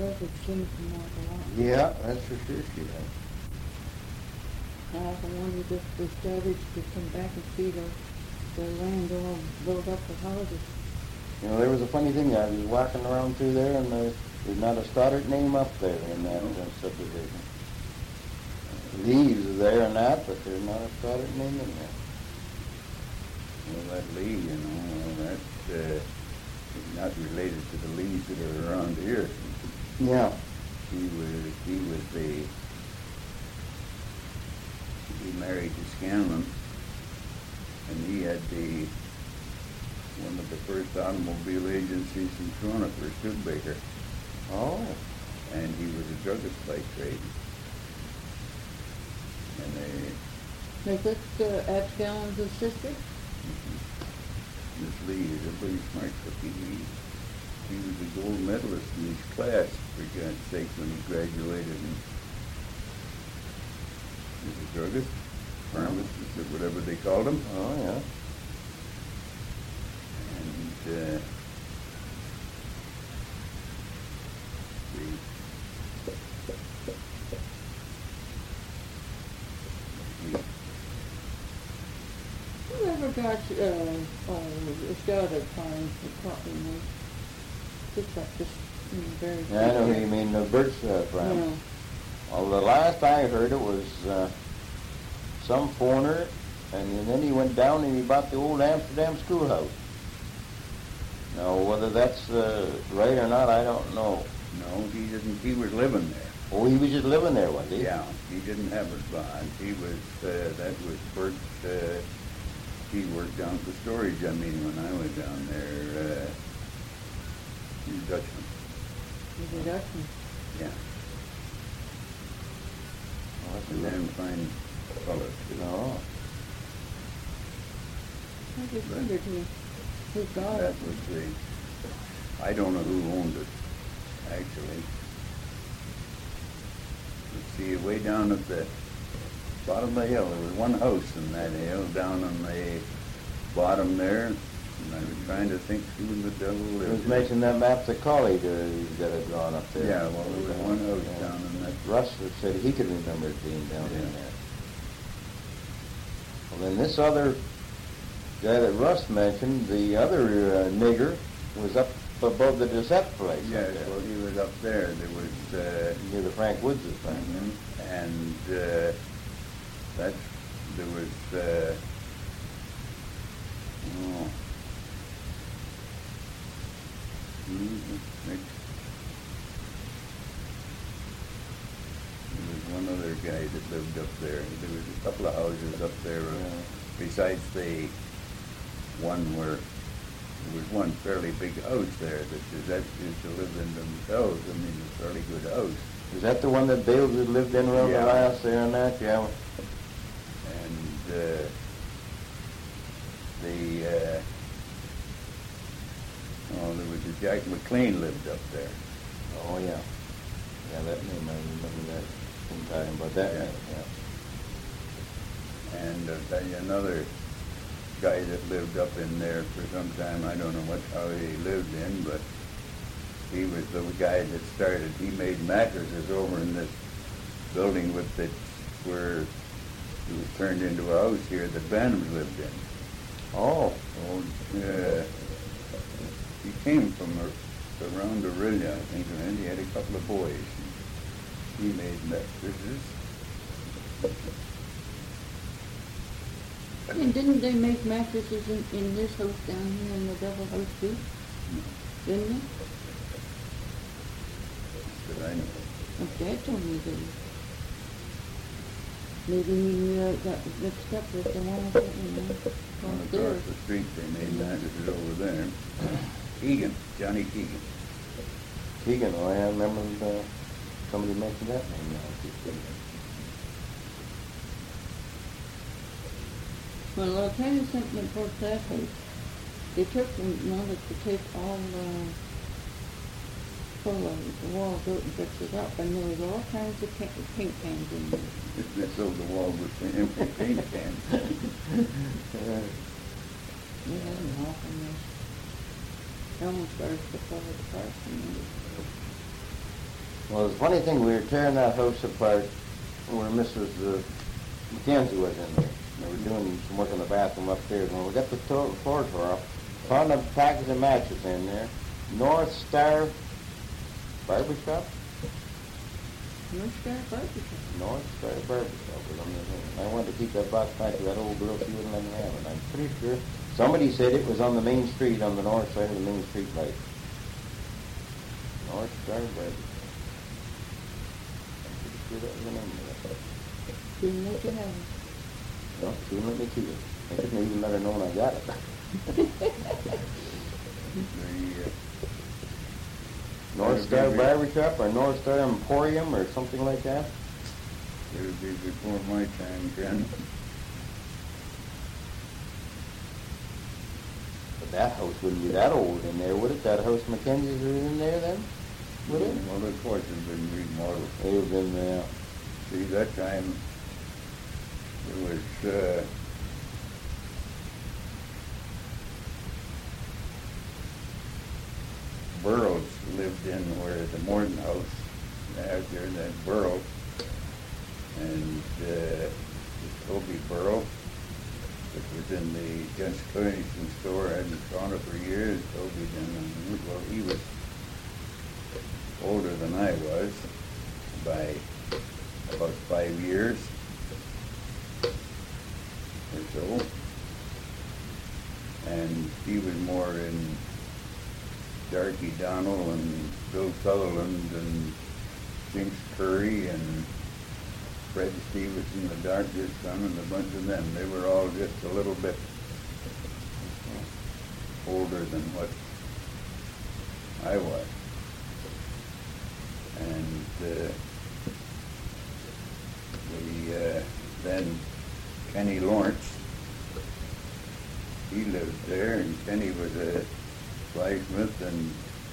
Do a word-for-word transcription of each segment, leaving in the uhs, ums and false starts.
does have seen from like a lot. Yeah, that's for sure she has. I often wondered if the Stubbage could come back and see the, the land all built up for houses. You know, there was a funny thing. I was walking around through there, and uh, there's not a Stoddard name up there in that uh, subdivision. Uh, Leaves are there and that, but there's not a Stoddard name in there. Well, that Lee, you know, that's uh, not related to the Lees that are around here. Yeah. He was, he was the, he married to Scanlon, and he had the, one of the first automobile agencies in Toronto for Studebaker. Oh. And he was a druggist by trade. And they, Is this uh, Ab Scanlon's sister? mm-hmm. Miss Lee is a pretty smart cookie. He, he was a gold medalist in his class, for God's sake, when he graduated. And he was a druggist, pharmacist, or whatever they called him. Oh, yeah. And uh, the, Whoever got uh, uh, Stoddard farm for property was just like this you know, very. Yeah, I know who you mean, the Birch uh, farm. Yeah. Well, the last I heard it was uh, some foreigner, and then he went down and he bought the old Amsterdam schoolhouse. Now, whether that's uh, right or not, I don't know. no, he didn't. He was living there. Oh, he was just living there, was he? Yeah, he didn't have his bond. He was, uh, that was Bert, uh, he worked down at the storage, I mean, when I was down there, uh, he's a Dutchman. He's a Dutchman. Yeah. Oh, that's a And good- then fine fellow, too. No. I just wondered who, who got That it. was the, I don't know who owned it, actually. Let's see, way down at the bottom of the hill, there was one house in that hill, down on the bottom there, and I was trying to think who the devil He lived. was in it. making them maps of Collie that he's got it drawn up there. Yeah, well, there was one house Yeah. down in that. Russ said he could remember it being down Yeah. in there. Well, then this other guy that Russ mentioned, the other uh, nigger, was up above the Dissette place. up Yes, there, well, he was up there, there was, uh, near the Frank Woods' thing. mhm, and, uh, that, there was, uh, oh, mhm, next. There was one other guy that lived up there. There was a couple of houses up there, uh, Yeah. besides the one where, there was one fairly big house there that that used to live in themselves. I mean, a fairly good house. Is that the one that Bales had lived in around Yeah. the last there and that? Yeah. And uh, the, uh, oh, there was a Jack McLean lived up there. Oh, yeah. Yeah, that name, I remember that sometime, but that Yeah. name, yeah. And uh, tell you another guy that lived up in there for some time. I don't know what how he lived in, but he was the guy that started. He made mattresses over in this building with the where it was turned into a house here that Bannums lived in. Oh, Oh, uh, he came from a, around Aurelia, I think, and he had a couple of boys. He made mattresses. And didn't they make mattresses in, in this house down here in the double house too? Didn't they? That I know. My dad told me that. Maybe he uh, got mixed up with the one that, you know, Well, downstairs. across the street, they made mattresses over there. Keegan, Johnny Keegan. Keegan, oh, I remember uh, somebody mentioned that name now. Well, I'll tell you something about that house. They took them, in order to take all the, pull the the walls out and fix it up, and there was all kinds of paint, paint cans in there. They filled the wall with the empty paint cans. Uh, They had them off in there. They almost started to fall apart from there. Well, the funny thing, we were tearing that house apart where Missus Uh, Mackenzie was in there. They were doing some work in the bathroom upstairs. When we got the to- floor tore off, found a package of matches in there. North Star Barbershop? North Star Barbecue. North Star Barbershop was on the thing. I wanted to keep that box back to that old girl. She wouldn't let me have it. I'm pretty sure. Somebody said it was on the main street, on the north side of the main street light. North Star Barbershop. I'm pretty sure that was the name of it. Didn't let you have it. No, she wouldn't let me keep it. I couldn't even let her know when I got it. The, uh, North Star Barbershop or North Star Emporium or something like that. it would be before my time, Ken. But that house wouldn't be that old in there, would it? That house Mackenzie's was in there then? Would it? Well, of course, it's been remodeled. It would have been there. See, that time, it was, uh, Burroughs lived in where the Morton House, out there, that Burrow, and, uh, Toby Burrow, which was in the Jens Cunningham store, I hadn't gone it for years. Toby didn't, well, he was older than I was by about five years or so. And he was more in Darky Donnell and Bill Sutherland and Jinx Curry and Fred Stevenson, the Darker's son, and a bunch of them. They were all just a little bit older than what I was. And uh, the uh, then Kenny Lawrence, he lived there, and Kenny was a blacksmith, and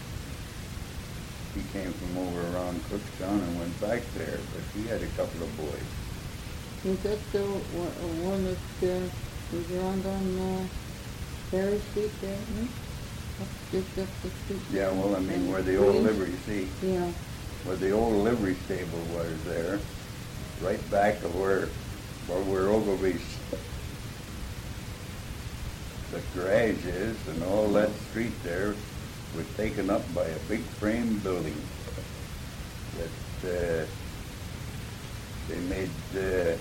he came from over around Cookstown and went back there, but he had a couple of boys. Was that the one, one that uh, was around on uh, Ferry Street there? Hmm? Up, just up the street. Yeah, well, I mean, And where the old Queens? livery, see, Yeah. where the old livery stable was there, right back of where, where, where Ogilvy's the garage is, and all that street there was taken up by a big frame building that uh, they made. Uh,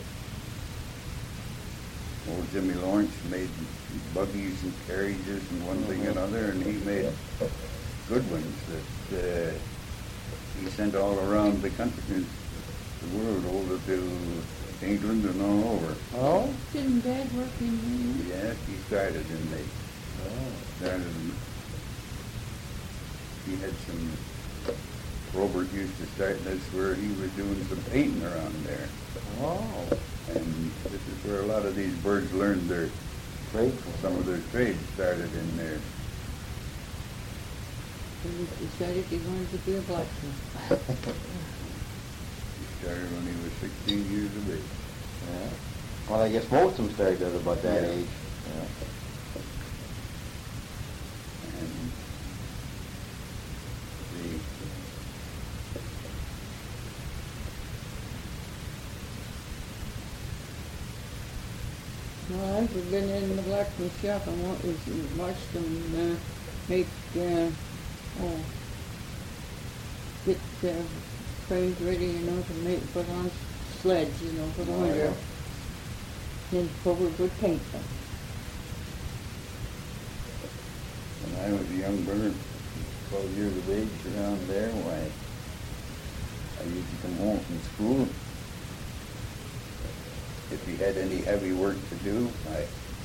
old Jimmy Lawrence made buggies and carriages and one thing and another, and he made good ones that uh, he sent all around the country, the world, over to England and all over. Oh? Didn't Dad work in there? Yes, he started in the Oh. started. in- He had some. Robert used to start this where he was doing some painting around there, Oh. and this is where a lot of these birds learned their Great. some of their trades started in there. So he decided he wanted to be a blacksmith. He started when he was sixteen years of age. Yeah. Well, I guess most of them started at about that Yeah. age. Yeah. And the Well, I've been in the blacksmith shop and wa- was- watched them uh, make, uh, oh, get uh, frames ready, you know, to make, put on sleds, you know, for the Oh, winter. yeah. Then forward would paint them. when I was a young bird, twelve years of age, around there, why I used to come home from school. If he had any heavy work to do, I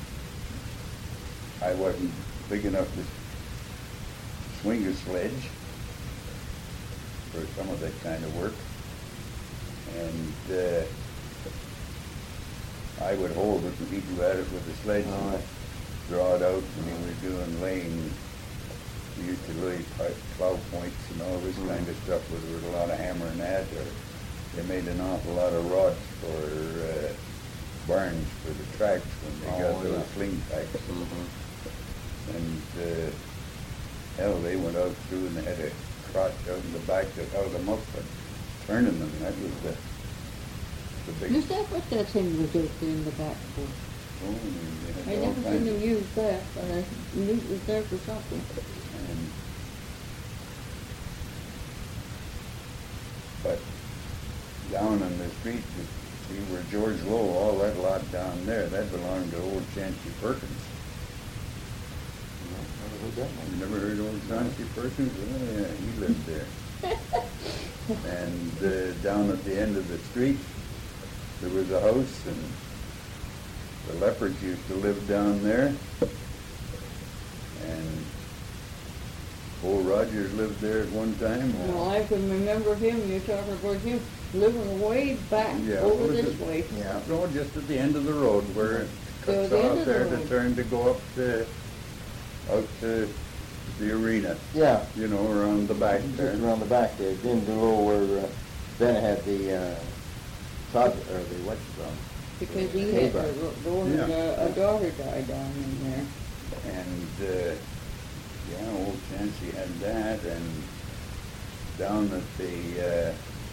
I wasn't big enough to swing a sledge for some of that kind of work. And uh, I would hold it and he'd go at it with the sledge All and right. draw it out when he was doing laying. We used to lay pi- plow points and all this Mm. kind of stuff where there was a lot of hammer and that. Or they made an awful lot of rods for uh, barns for the tracks when they Oh, got those yeah. sling packs. Mm-hmm. And uh, hell, they went out through and they had a truck out in the back that held them up and turning them. That was the, the big. Is that what that thing was out there in the back for? Oh, and they I had all never kinds seen of- him use that, but I knew it was there for something. And, but down on the street, see where George Lowe, all that lot down there, that belonged to old Chancey Perkins. Never heard that You name. never heard old Chancey Perkins? Oh, yeah, he lived there. And uh, down at the end of the street, there was a house, and the Leopards used to live down there. And old Rogers lived there at one time. Well, I can remember him, you're talking about him living way back Yeah, over what is this it? way. Yeah. No, just at the end of the road where it So cuts the end off of the there to road. turn to go up to, out to the arena, Yeah, you know, around the back there. just around the back there, in below where, uh, Ben had the, uh, Todd, or the, what's it called? Because he Hay had, barn. a- there was Yeah. a, a daughter died down in there. And, uh, yeah, old Chancey had that, and down at the,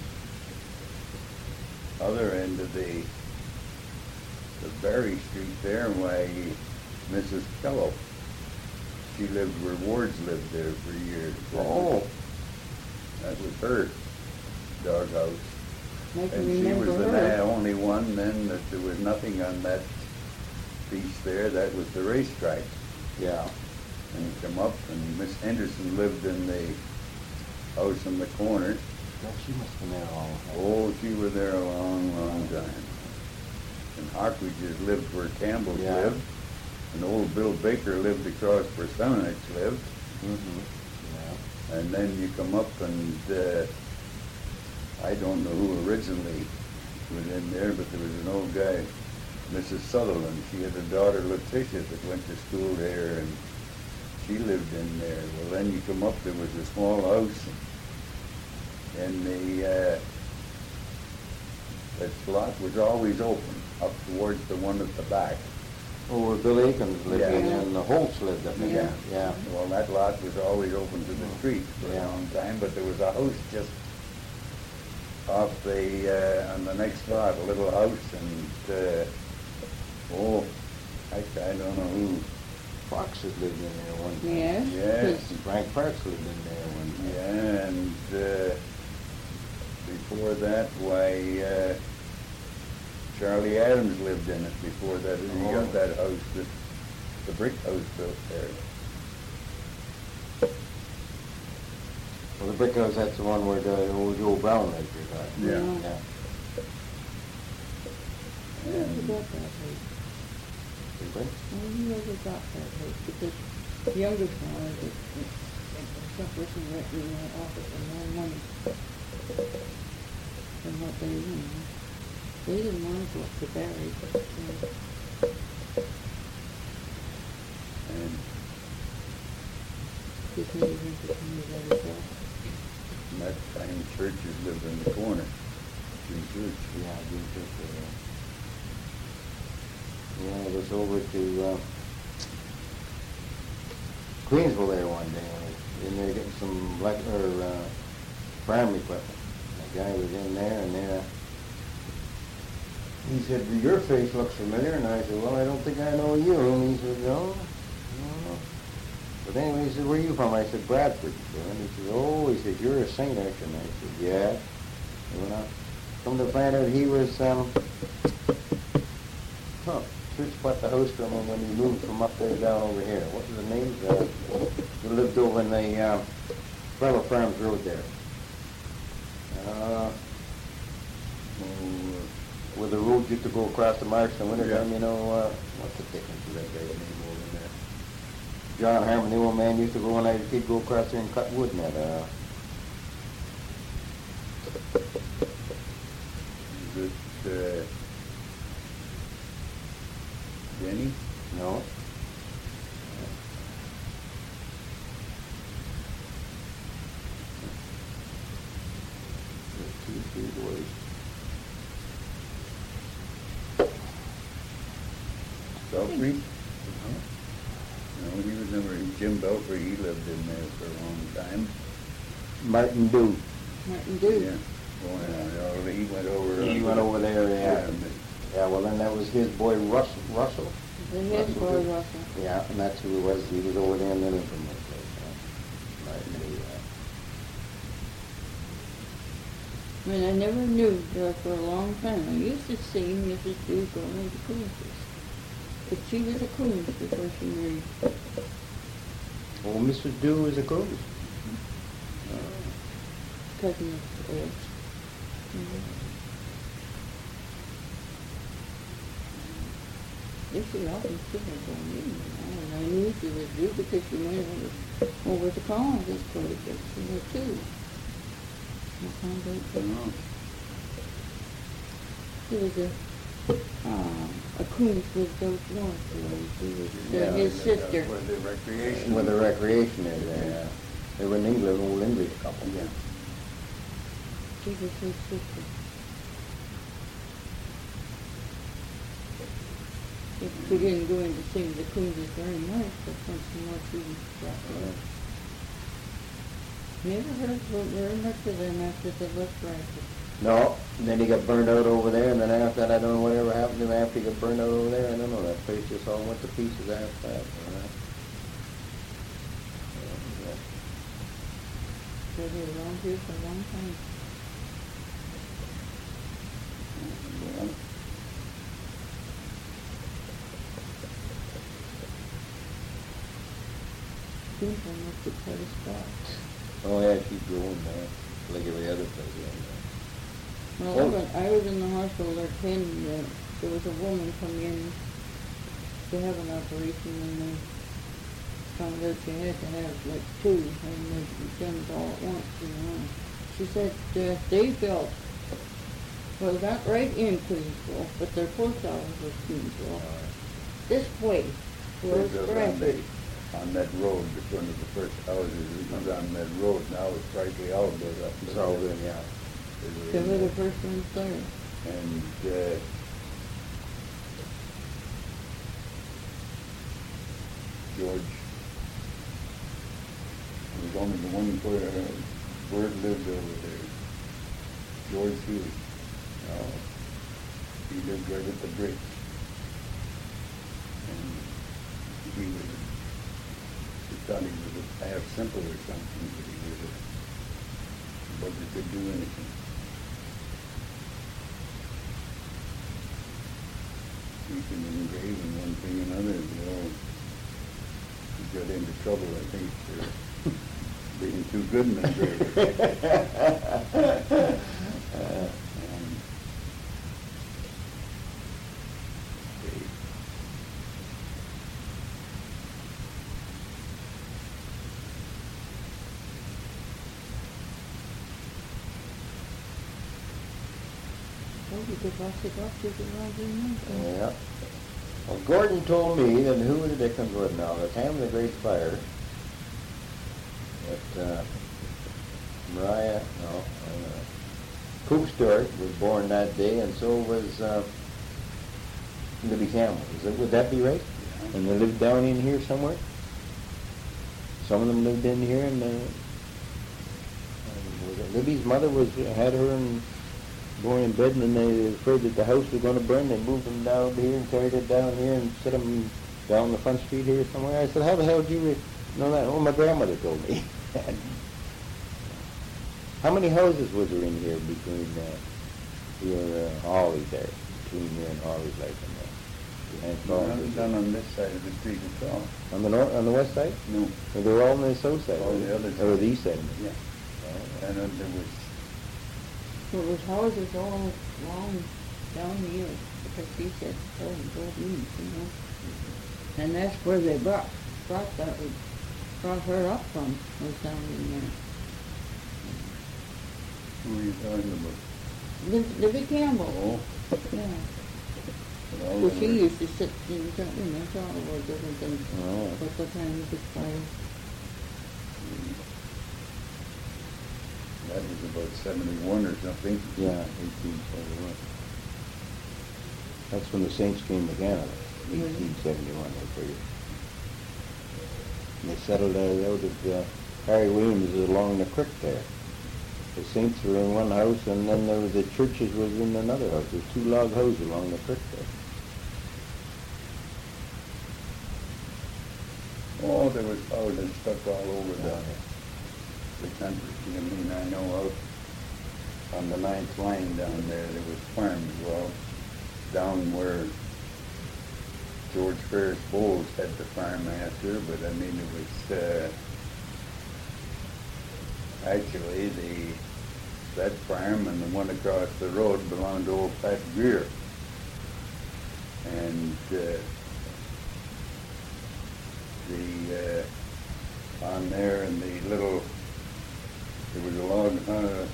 uh, other end of the, the Berry Street there, why Missus Kellogg, she lived where Wards lived there for years. That was- Oh, That was her doghouse. I can And she was remember the her. na- only one then that there was nothing on that piece there. That was the racetrack. yeah. And he come up, and Miss Henderson lived in the house in the corner. Well, she must have been there all the time. Oh, she was there a long, long time. And Harkridges lived where Campbell Yeah. lived. And old Bill Baker lived across where Seminich lived. Mm-hmm, yeah. And then you come up and, uh, I don't know who originally was in there, but there was an old guy, Missus Sutherland. She had a daughter, Letitia, that went to school there, and she lived in there. Well, then you come up, there was a small house, and the, uh, that lot was always open, up towards the one at the back. Oh, where Bill Akins lived Yeah. in, and the Holtz lived up in Yeah. there, yeah. Well, that lot was always open to the street for a Yeah. long time, but there was a house just off the, uh, on the next lot, a little house, and, uh, oh, I, I don't know who, Fox had lived in there one time. Yes. Yes. because Frank Parks lived in there one time. yeah, and, uh, before that, why, uh, Charlie Adams lived in it before that, he Oh. got that house, that, the brick house built there. Well, the brick house, that's the one where the old Joe Brown lived, you're talking. Yeah. Yeah. I never And- got that house. You what? I never got that house because the youngest one, it, it, it, some person went in my office and more money than what they, you know. They didn't want to go up to Barry, but, uh, And just never went to me that as well. that time churches lived in the corner, Green Church. Yeah, I do think so, yeah. Yeah, I was over to, uh, Queensville there one day, I was in there getting some black, or, uh, farm equipment. The guy was in there, and there, he said, your face looks familiar, and I said, well, I don't think I know you, and he said, no, no. But anyway, he said, where are you from? I said, Bradford. And he said, oh, he said, you're a saint, aren't you? And I said, yeah. And when I come to find out he was, um, huh, church bought the house from him when he moved from up there down over here. What was the name? Uh, he lived over in the, um, Fellow Farms Road there. Uh, oh, where the road used to go across the marsh in the wintertime, Yeah. you know, uh, what's the difference of that guy's name over in there? John Harmon, the old man, used to go when I was a kid, go across there and cut wood in that, uh, Is it, uh, Denny? no? There's two, three boys. Belfry? No, he was never, Jim Belfry, he lived in there for a long time. Martin Dew. Martin Dew. Yeah. Oh, yeah, he went over. He went over there, yeah. and Yeah, well, then that was his boy Russell. Russell. The head Russell boy Dew. Russell. Yeah, and that's who it was. He was over there in the Livermore place. Yeah. Martin Dew. Yeah. I mean, I never knew her for a long time. I used to see Missus Dew going to Coonses. But she was a Coons before she married. Well, Missus Dew was a cruise. Cousin of Ed's. Mm-hmm. They should often see her going in. And I knew she was Dew because she went over, over to Collins this quarter, but she was too. I found out I don't know. She was a, uh, a Coons with those north boys. She was uh, Yeah, his that's sister. Where the recreation. Where the recreation is there, yeah. They were an English, old English couple. Yeah. She was his sister. If we didn't go in to sing the Coonses very much, but once in a while she was brought there. Never heard about very much of them after they left Bradford. No, and then he got burned out over there, and then after that, I don't know whatever happened to him after he got burned out over there. I don't know, that place just all went to pieces after that. You know? Yeah. They were around here for a long time. Yeah. People must have quite a spot. Oh, yeah, she's growing there, like every other place. Yeah. Well, I was, I was in the hospital there ten, uh, there was a woman come in to have an operation and they found out she had to have like two and they done it all at once, you know. She said uh, they felt, well, not right in Queensville, but their post office was Queensville. This place was There's a- on Bradford. the- On that road, it's one of the first houses, it was on that road, now it's practically all built up. It's all good, yeah. They were the first ones there. And, uh, George, there was only the one where, uh, Bird lived over there, George Healy. Uh, he lived right at the bridge. And he was, he thought he was a half simple or something, but he was a, wasn't could do anything. He can engrave in one thing or another, you know. He got into trouble, I think, for being too good an engraver. Um, okay. Well, you could watch the doctors around in there. Yeah. Well, Gordon told me that who the Dickens would now, the time of the Great Fire, that uh, Mariah, no, uh, Coop Stewart was born that day, and so was uh, Libby Campbell. Is it, would that be right? Yeah. And they lived down in here somewhere? Some of them lived in here, and uh, um, was it Libby's mother was had her in going in bed, and then they were afraid that the house was going to burn. They moved them down here and carried it down here and set them down the front street here somewhere. I said, how the hell did you re- know that? Oh, my grandmother told me. How many houses was there in here between uh, your uh, Hawley there, between here and Hawley's like in there? Behind No, Collins, not is down it? on this side of the street at all. On the north, on the west side? No. Or they were all on the south side? All the other Or side. the east side? Yeah. Oh. And then there was, There was houses all along down here, because he said, oh, go east, you know. And that's where they brought, brought that, brought her up from, was down in there. who were you talking about? Liv- Libby Campbell, Oh, yeah. but all Well, of she them- used to sit and talk, you know, talk about different things. Oh. But the time of the fire. That was about seventy-one or something. Yeah, eighteen seventy-one. That's when the Saints came to Canada, Mhm. eighteen seventy-one, I figure. And they settled uh, out of uh, Harry Williams is along the creek there. The Saints were in one house, and then there was the churches was in another house. There's two log houses along the creek there. Oh, there was houses stuck all over the, the country. I mean, I know out on the ninth line down there, there was farms. Well, down where George Ferris Bowles had the farm after, but I mean, it was, uh, actually the, that farm and the one across the road belonged to old Pat Greer. And, uh, the, uh, on there in the little, there was a log uh,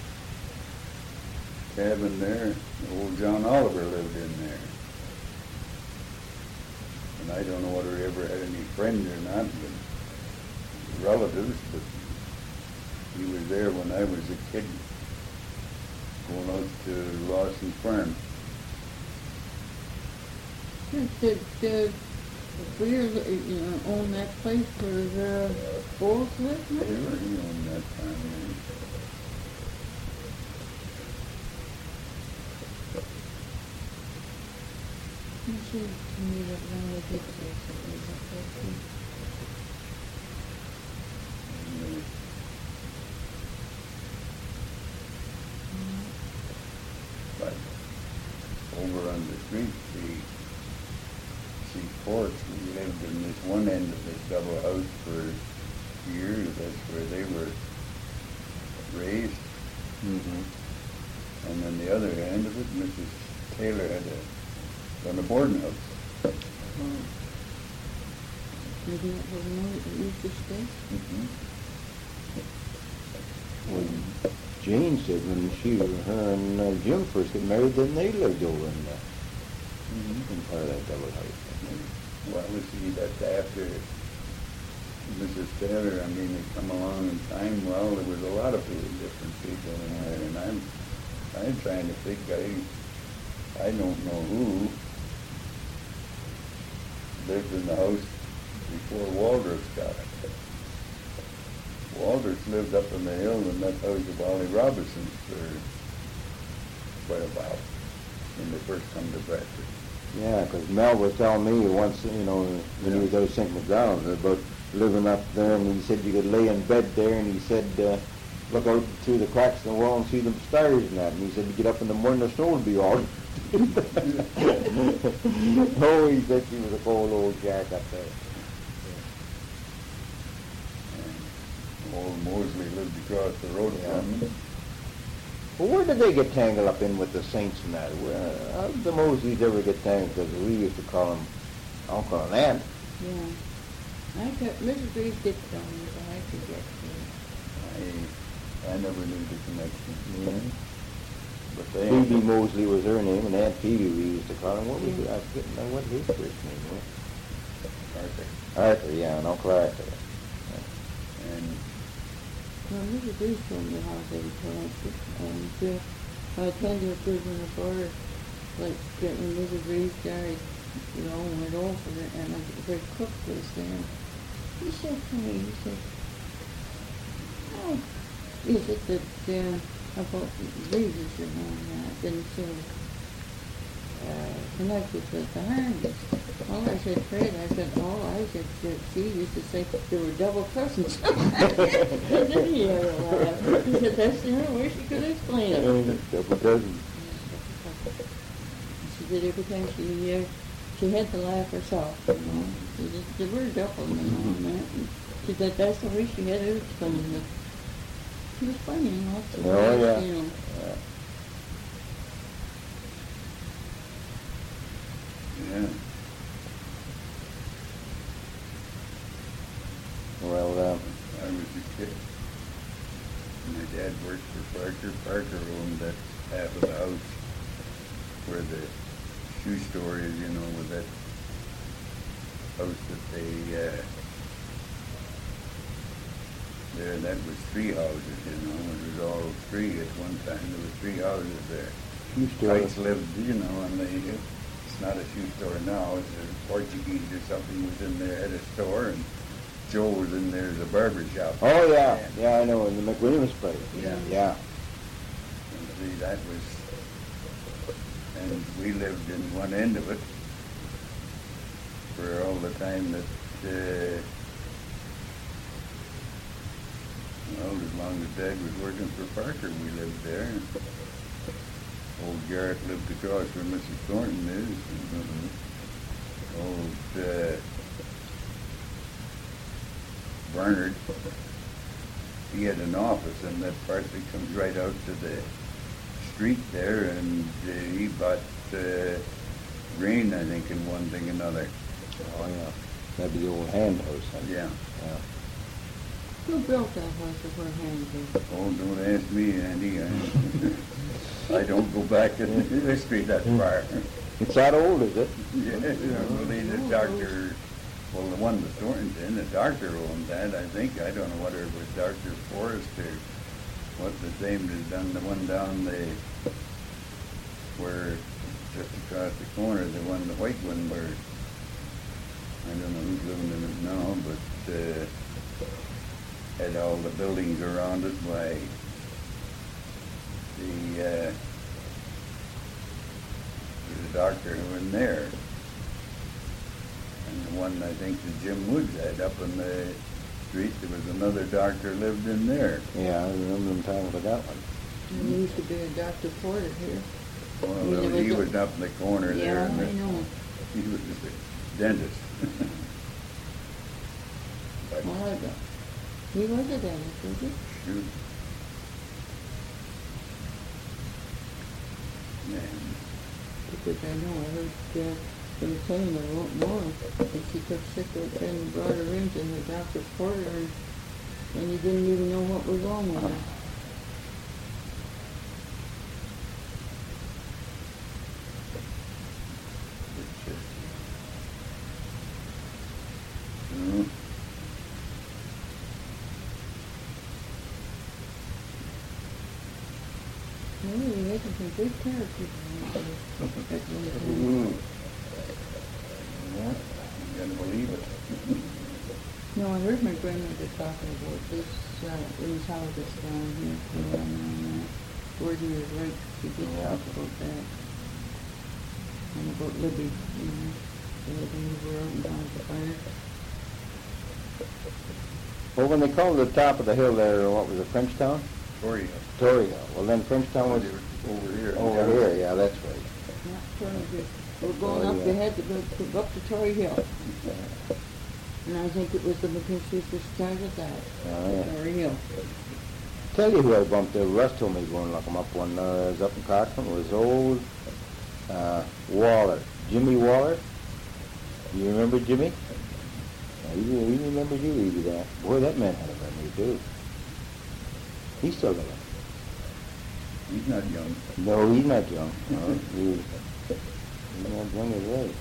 cabin there. Old John Oliver lived in there. And I don't know whether he ever had any friends or not, but relatives, but he was there when I was a kid, going out to Lawson Farm. Did, did Greer, you know, own that place where, uh, Bowles lived? They were, he owned that farm there. You see, to me, that one of the big places was up there too. And, uh, But over on the street, the see Forks, we lived in this one end of this double house for years. That's where they were raised. Mm-hmm. And then the other end of it, Missus Taylor had a on the boarding house. Well, maybe that was one that used to stay. Mm-hmm. Well, Jane said when she, her and uh, Jim first got married, then they lived over in, uh, Mm-hmm. in part of that double house. Well, we see that after Missus Taylor, I mean, they come along in time. Well, there was a lot of people, different people in there, and I'm, I'm trying to think. I, I don't know who lived in the house before Waldrof's got it. Waldrof's lived up in the hill in that house of Ollie Robinson's for quite a while when they first come to Bradford. Yeah, because Mel was telling me once, you know, when he was out Saint McDonald's, about living up there, and he said you could lay in bed there, and he said, uh, look out through the cracks in the wall and see them stars and that, and he said you get up in the morning, the snow would be all. Oh, he said he was a cold old jack up there. And old Mosley lived across the road Yeah. from me. Well, where did they get tangled up in with the Saints and that? Where, how did the Mosleys ever get tangled? Because we used to call them uncle and aunt. Yeah. I got, Missus Reed did tell me, but I forget. I, I never knew the connection. Yeah. But they Phoebe Mosley was her name, and Aunt Phoebe we used to call him. What was it? I forget now what his first name was. Arthur. Arthur, yeah, and Uncle Arthur. And Well, Missus Reed told me how they talked, and, uh, I kind of was in the border, like, when Missus Reed died, you know, went over it, and the cook was there. He said to me, he said, oh, he said that, uh, about Jesus, you know, and that, and so, uh, connected with the Harmons. Well, I said, Fred, I said, oh, I said, that she used to say they were double cousins. Didn't he ever laugh? He said, that's the only way she could explain it. Double cousins. She did every time she, uh, she had to laugh herself, you know. She just, they were double, you know, and that. And she said, that's the way she had to explain it. She was funny in lots of Oh, ways, yeah. you know. Yeah. yeah, Well, um, I was a kid. My dad worked for Parker. Parker owned that half of the house where the shoe store is, you know, with that house that they, uh, there, that was three houses, you know, it was all three at one time. There were three houses there. shoe store. Kites lived, you know, and they, it's not a shoe store now, it's a Portuguese or something was in there, had a store, and Joe's and there's a barber shop. Oh, yeah, yeah, I know, in the McWilliams place. Yeah. Yeah. And see, that was, and we lived in one end of it for all the time that, uh, well, as long as Dad was working for Parker, we lived there. Old Garrett lived across from Missus Thornton is. Mm-hmm. Old uh, Bernard, he had an office in that part that comes right out to the street there, and uh, he bought uh, grain, I think, in one thing or another. Oh, yeah. That'd be the old hand house, then. Yeah. Yeah. Who built that house of her hands? Oh, don't ask me, Andy. I, I don't go back in history that far. It's that old, is it? Yeah, I believe the doctor, well, the one with Thornton, the doctor owned that, I think. I don't know whether it was Doctor Forrest or what the same has done, the one down the, where, just across the corner, the one, the white one where, I don't know who's living in it now, but, uh, had all the buildings around it by the, uh, the doctor who was in there. And the one I think that Jim Woods had up in the street, there was another doctor lived in there. Yeah, I remember them talking about that one. And there used to be a Doctor Porter here. Well, You never he go- was up in the corner there. Yeah, and I the- know. He was a dentist. But, Well, I don't. He was a dentist, was he? shoot. And Because I know I heard uh, them saying they won't more. And she took sick with and brought her in to the Doctor Porter, and, and he didn't even know what was wrong with her. it's just, you know, Well, you're making some good characters. That's one thing. Mm. yeah, you gotta believe it. No, I heard my grandmother talking about this, uh, these houses down here, you know, and, uh, Gordon was right, she did Yeah. talk about that. And about Libby, you know, the Libby who were out and down at the fire. Well, when they called the top of the hill there, what was it, Frenchtown? Tory, Tory Hill. Well, then Frenchtown was over here. over here, yeah, that's right. Not Torrey Hill. We're going Oh, up, yeah. you had to go, to go up to Torrey Hill. And I think it was the McKinstry's that started that, Oh, yeah. Torrey Hill. Tell you who I bumped into, Russ told me to go and look him up when uh, I was up in Cochran, was old uh, Waller, Jimmy Waller. You remember Jimmy? Yeah, he, he remembers you, he that. Boy, that man had a memory, too. He's still living. He's not young. No, he's not young. No, he, he's not young as right.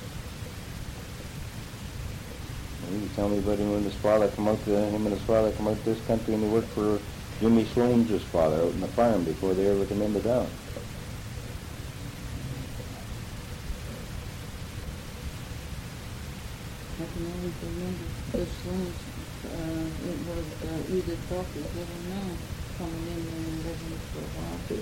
He was telling me about him when his father come out to, him and his father come out to this country, and he worked for Jimmy Sloan's father out in the farm before they ever came into town. I can always remember this one, uh, it was uh, Edith Buckley's living now, coming in there and living for a while too.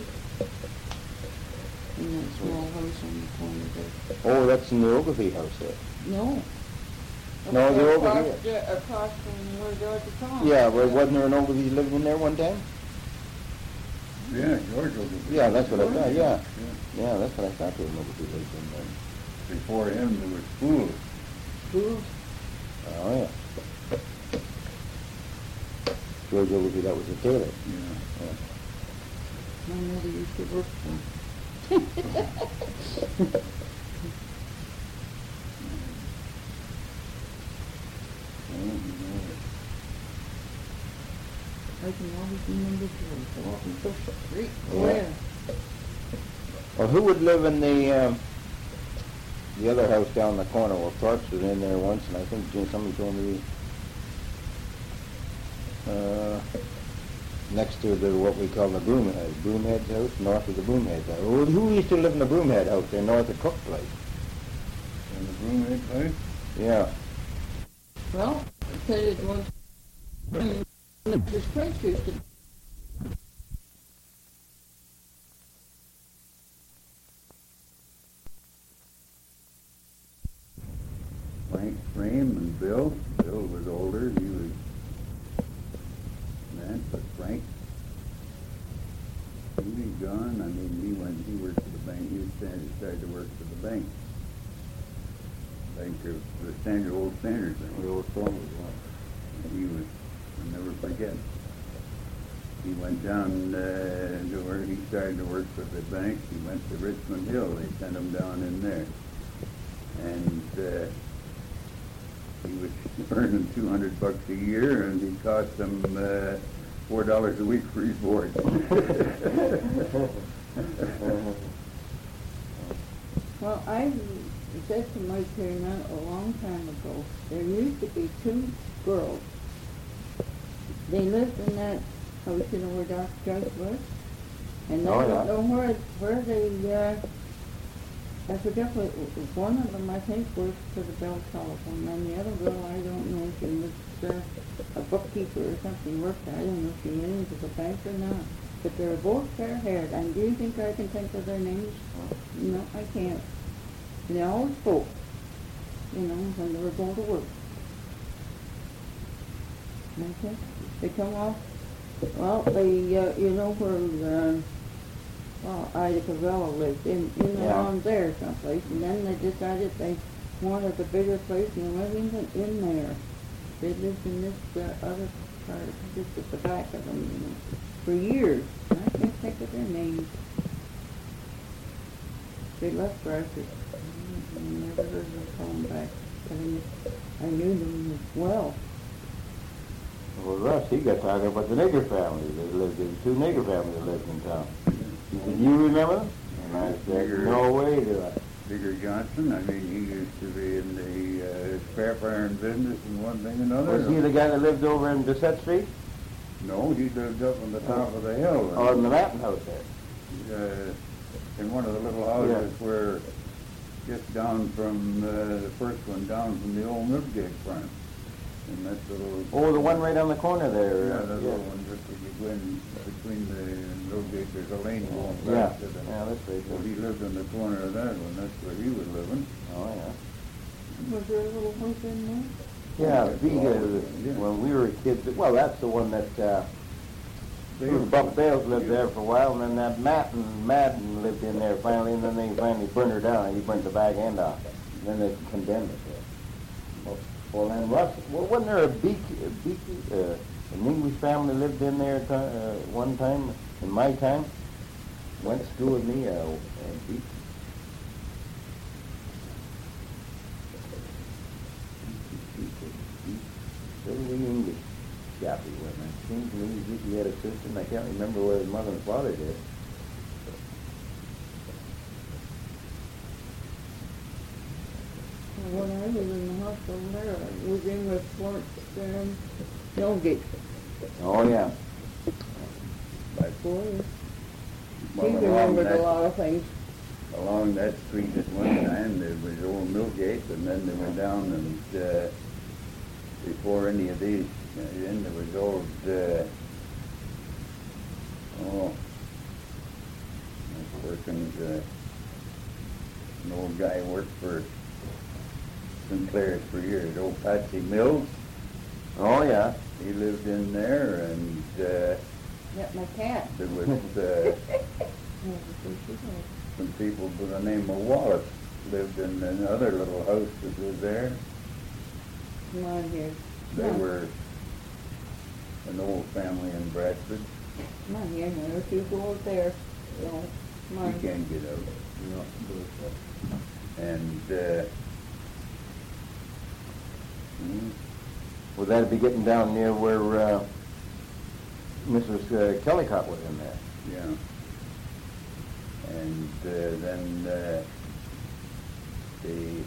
In that small house on the corner there. Oh, that's in the Ogilvy house there. No. No, Up they're there over across here. the- Across from where George is on. Yeah, well, wasn't there an Ogilvy living in there one time? Yeah, George Ogilvy. Yeah, that's what I thought, yeah. Yeah. Yeah, that's what I thought there was an Ogilvy lived in there. Before him, there was Poole. Who? Oh, yeah. George Ogilvy, that was a tailor. Yeah. Yeah. My mother used to work for him. I can always remember George walking across the street. Yeah. Where? Well, who would live in the, um, the other house down the corner? Well, Thorpe's was in there once, and I think Jim- somebody told me, uh, next to the, what we call the Broomhead, Broomhead's house, north of the Broomhead's house. Who, who used to live in the Broomhead house there, north of Cook Place? In the room, place? Yeah. Well, said it was the French used to. Frank Frame and Bill. Bill was older. He was man, but Frank, he was gone. I mean, he went. He worked for the bank. He was started, started to work for the bank. Bank of the Standard Old Standard Bank. The old Standard, And he was. I'll never forget. He went down uh, to where he started to work for the bank. He went to Richmond Hill. They sent him down in there, and. Uh, He was earning two hundred bucks a year, and he cost them uh, four dollars a week for his board. Well, I said to Mike here not a long time ago, there used to be two girls. They lived in that house, you know, where Doctor Joyce was, and they Oh, don't yeah. know where where they. Uh, I forget what, one of them I think worked for the Bell Telephone, and the other girl I don't know, she was uh, a bookkeeper or something, worked there. I don't know if she went into the bank or not. But they were both fair-haired, and do you think I can think of their names? No, I can't. They always spoke, you know, when they were going to work. Okay? They come off, well, they, uh, you know where, uh, well, Ida Cavella lived in, in Yeah. around there someplace, and then they decided they wanted a bigger place, and they lived in, in there. They lived in this uh, other part, just at the back of them, you know, for years. And I can't think of their names. They left Bradford. I never heard them calling back. I mean, I knew them well. Well, Russ, he got talking about the nigger family. They lived in two nigger families that lived in town. Did you remember them? And I said, Nigger. no way do I. Digger Johnson, I mean, he used to be in the uh, scrap iron business and one thing and another. Was he the guy that lived over in Bissett Street? No, he lived up on the top of the hill. Or in the mountain house there? Uh, in one of the little houses Yeah. where, just down from uh, the first one, down from the old Milkgate farm. And that little... Oh, the one right on the corner there. Yeah, uh, that little one, just as you go in between the Milkgate, there's a lane going Yeah, back to the... yeah, that's right. Well, he lived in the corner of that one, that's where he was living. Oh, yeah. Was there a little house in there? Yeah, the, uh, Yeah. when we were kids, well, that's the one that, uh, They- Buck Bales lived there for a while, and then that Madden, Madden lived in there finally, and then they finally burned her down, he burnt the back end off. And then they condemned it there. Well, well, then Russ, well, wasn't there a Beaky, a Beaky, uh, an English family lived in there ti- uh, one time, in my time? Went to school with me, uh, uh Beaky. Really English chappy went. I seems to me he had a sister, and I can't remember where his mother and father did. When I was in the hospital there, I was in with Florence um, Milgate. Oh, yeah. But Boy, well, she along remembered a that- lot of things. Along that street at one time, there was old Millgate, and then they went down and, uh, before any of these, uh, then there was old, uh, oh, I was working, uh, an old guy worked for Sinclair's for years, old Patsy Mills. Oh, yeah. He lived in there, and, uh, Got my cat. there was, uh, some people by the name of Wallace lived in another little house that was there. Come on here. They Come on. were an old family in Bradford. Come on here. Now, if you go out there, no, come You on. can't get out. And, uh, mm, Well, that'd be getting down near where, uh, Missus Uh, Kellycott was in there. yeah. And, uh, then, uh, the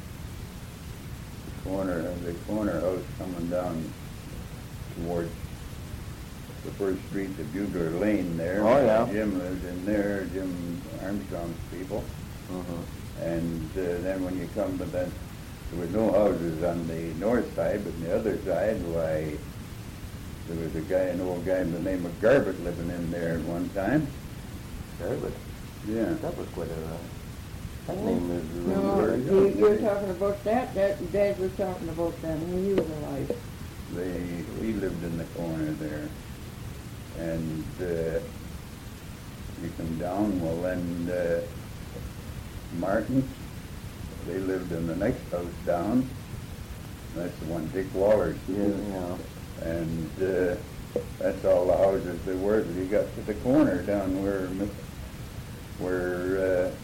corner, the corner house coming down towards the first street, the Bugler Lane there. Oh, yeah. Jim lived in there, Jim Armstrong's people. Mm-hmm. And uh, then when you come to that there was no houses on the north side, but on the other side, why, there was a guy, an old guy by the name of Garbett living in there at one time. Garbett. Yeah. That was quite a, that name is No, very you, young. you're talking about that, that, Dad was talking about that when he was alive. They, he lived in the corner there. And, uh, you come down, well then, uh, Martin, they lived in the next house down. That's the one Dick Waller's. Yeah, yeah. And, uh, that's all the houses there were till you got to the corner down where, Miss- where, uh,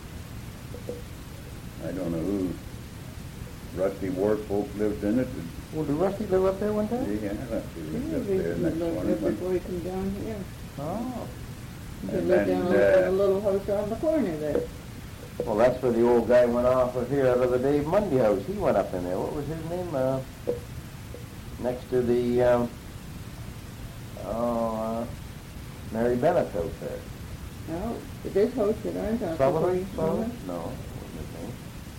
I don't know who, Rusty Warfolk lived in it. Well, did Rusty live up there one Yeah, time? Rusty He lived up lived there in next the- one. before he come down here. Oh. He And lived then, down in uh, a little house on the corner there. Well, that's where the old guy went off of here out of the Dave Mundy house. He went up in there. What was his name? Uh, next to the, um, oh, uh, Mary Bennett's house there. No, but this house that I'm talking about. Sullivan? Sullivan? No, what was his name?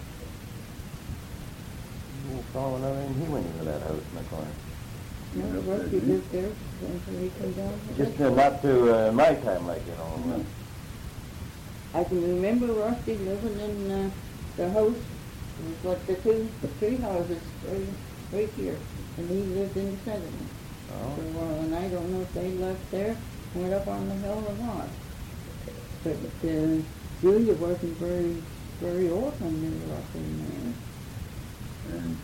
Old Sullivan, I mean, he went into that house in the corner. No, Up Rusty there, lived there until he come down here. Just uh, not to uh, my time, like, you know. I can remember Rusty living in uh, the house, it was like the two, the three houses right, right here, and he lived in the center one Oh. for a while, and I don't know if they left there, went up on the hill or not. But uh, Julia wasn't very, very old when they were up in there. And,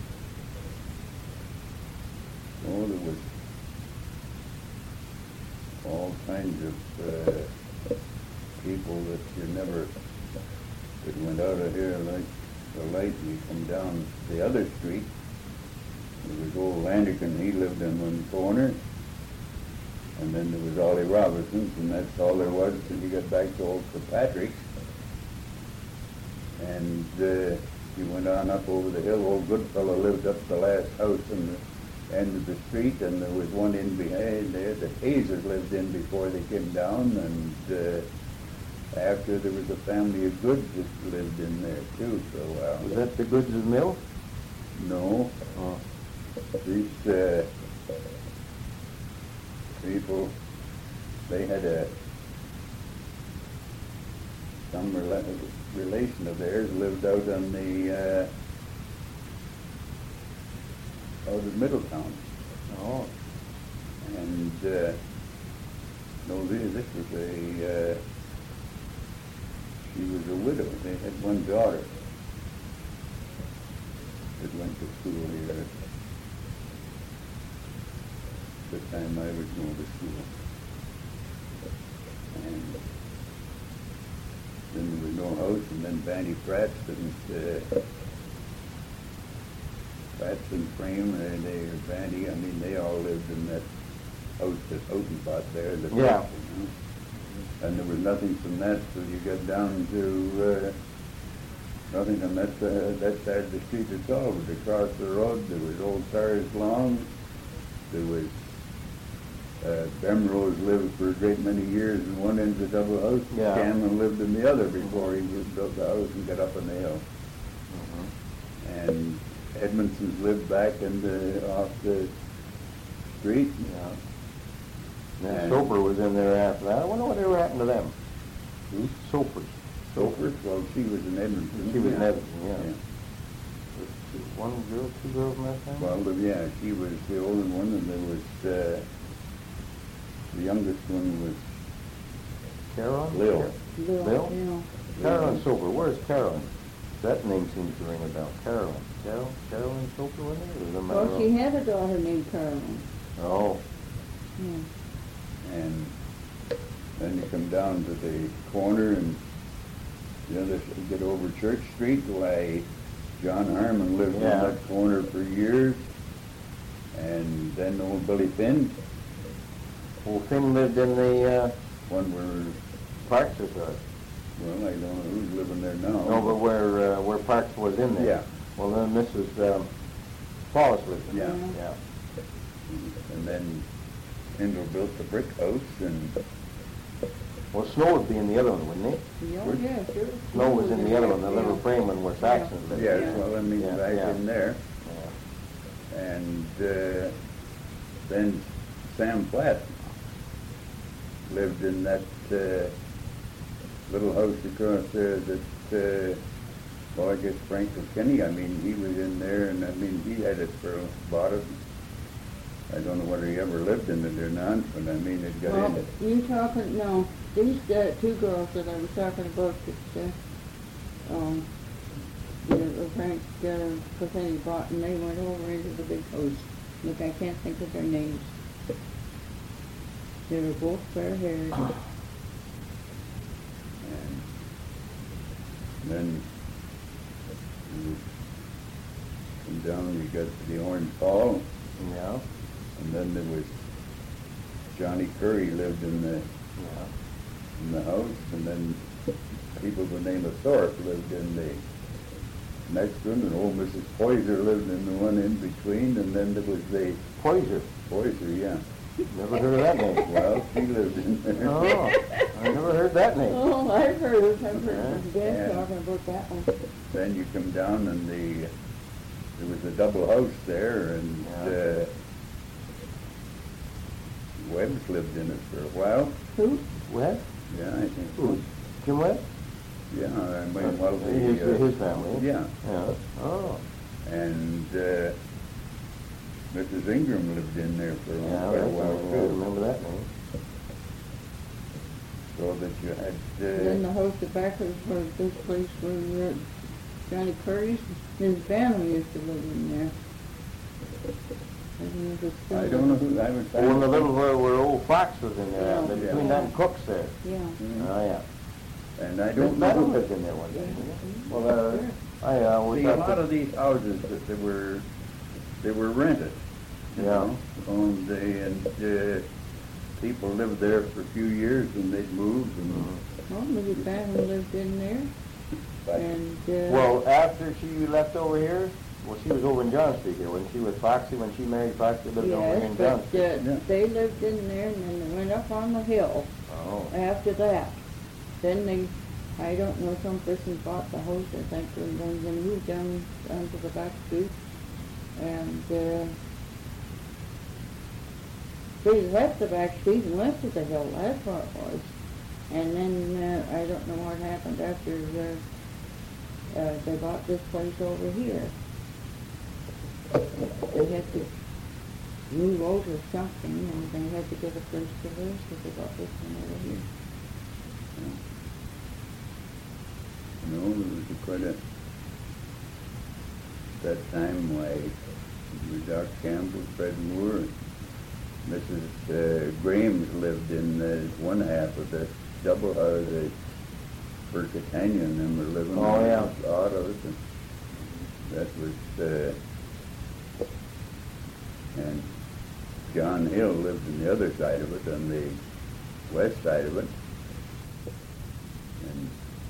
oh, there was all kinds of, uh, people that you never, that went out of here like the light, you come down the other street. There was old Landican, he lived in one corner. And then there was Ollie Robinson's, and that's all there was till you got back to old Kirkpatrick's. And, uh, you went on up over the hill, old Goodfellow lived up the last house in the end of the street, and there was one in behind there that Hazers lived in before they came down, and, uh, after there was a family of Goods that lived in there too for a while. Was that the Goods' mill? No, Oh. these, uh, people, they had a, some rela- relation of theirs lived out on the, uh, out of Middletown. Oh. And, uh, no, this, this was a, uh, she was a widow. They had one daughter that went to school here at the time I was going to school. And then there was no house, and then Bandy Pratt didn't, uh, Pratt's and Frame, and they, Bandy, I mean, they all lived in that house that Houghton bought there. The Yeah. house, you know. And there was nothing from that till you got down to, uh, nothing on that, uh, that side of the street at all. It was across the road, there was Old Cars Long, there was, uh, Bemrose lived for a great many years in one end of the double house. Yeah. Scanlon lived in the other before he built the house and got up on the hill. Mhm. And Edmondson's lived back in the, off the street. Yeah. And then And- Soper was in there after that. I wonder what ever happened to them. Who? Sopers. Soper, well, she was in Edmonton. She was in yeah. Edmonton, yeah. One girl, two girls in that time? Well, the- yeah, she was the older one, and there was, uh, the youngest one was Carolyn? Lil. Lil, Lil? you know. Carolyn Soper. Where's Carolyn? That name seems to ring a bell. Carolyn. Carol, Carolyn Soper, wasn't it? Or was it Well, Monroe? she had a daughter named Carolyn. Oh. Yeah. And then you come down to the corner and, you know, this, you get over Church Street, why John Harmon lived Yeah. on that corner for years. And then old Billy Finn, Well, Finn lived in the, uh, one where, Parks is, uh, well, I don't know who's living there now. no, but where, uh, where Parks was in there. Yeah. Well, then Missus um, Wallace lived there. Yeah. Yeah. And then Kendall built the brick house, and Well, Snow would be in the other one, wouldn't he? Yeah, yeah, sure. Snow was in the other one, the Yeah. little frame one where Saxon lived. Yes, Yeah. well, I mean, Yeah, back yeah. in there. Yeah. And uh, then Sam Platt lived in that uh, little house across there that, uh, well, I guess Frank McKinney, I mean, he was in there, and I mean, he had it for, bought it. I don't know whether he ever lived in it or not, but I mean, it got in Well, it. you talking, no, these uh, two girls that I was talking about that, uh, um, the Frank, uh, Coffini bought, and they went over into the big house. Look, I can't think of their names. They were both fair haired. And then you come down, you got to the Orange Hall, Yeah, and then there was Johnny Curry lived in the yeah. in the house, and then people by the name of Thorpe lived in the next one, and old Missus Poyser lived in the one in between, and then there was the Poyser, Poyser, yeah. never heard of that name. Well, she lived in there. Oh, I never heard that name. Oh, I've heard it, I've heard Yeah. from Dan Yeah. talking about that one. Then you come down, and the there was a double house there, and Yeah. uh, Webbs lived in it for a while. Who? Webb? Yeah, I think. Who? Jim Webb? Yeah, I mean, well, the, His, uh, his family? Yeah, Yeah. Oh, and uh, Missus Ingram lived in there for a yeah, quite a that's, while I too. remember that name. So that you had. Then Uh, the house at back of where this place where uh, Johnny Curry's, his family used to live in there. I don't know if it's still I don't know who I was. Oh, and the little where, where old Fox was in there, Yeah. uh, between that and Cook's there. Yeah. Mhm. Oh, yeah. And I Miss don't Madden know. lived in there one day, didn't he? Yeah. Well, uh, Sure. I uh, always See, a thought lot that, of these houses that they were, they were rented. You Yeah. know, owned they, and uh, people lived there for a few years, and they'd moved, and. Mhm. Well, Missus Bannon lived in there, But- and, uh. well, after she left over here, well, she was over in John Street here, when she was Foxy, when she married Foxy, lived over here Yes, in but, John uh, Street. Yeah. they lived in there, and then they went up on the hill Oh, after that. Then they, I don't know, some person bought the house, I think, and then they moved down, down to the back street, and, uh, they left the back street and went to the hill, that's what it was. And then, uh, I don't know what happened after, uh, uh, they bought this place over here. They had to move over something, and they had to get a place to live, so they bought this one over here. You know, it was quite a, that time, why, it was Doc Campbell, Fred Moore, and Missus Uh, Grames lived in uh, one half of the double house, the Percatania, and them were living Oh, in yeah. those autos, and that was, uh, and John Hill lived on the other side of it, on the west side of it. And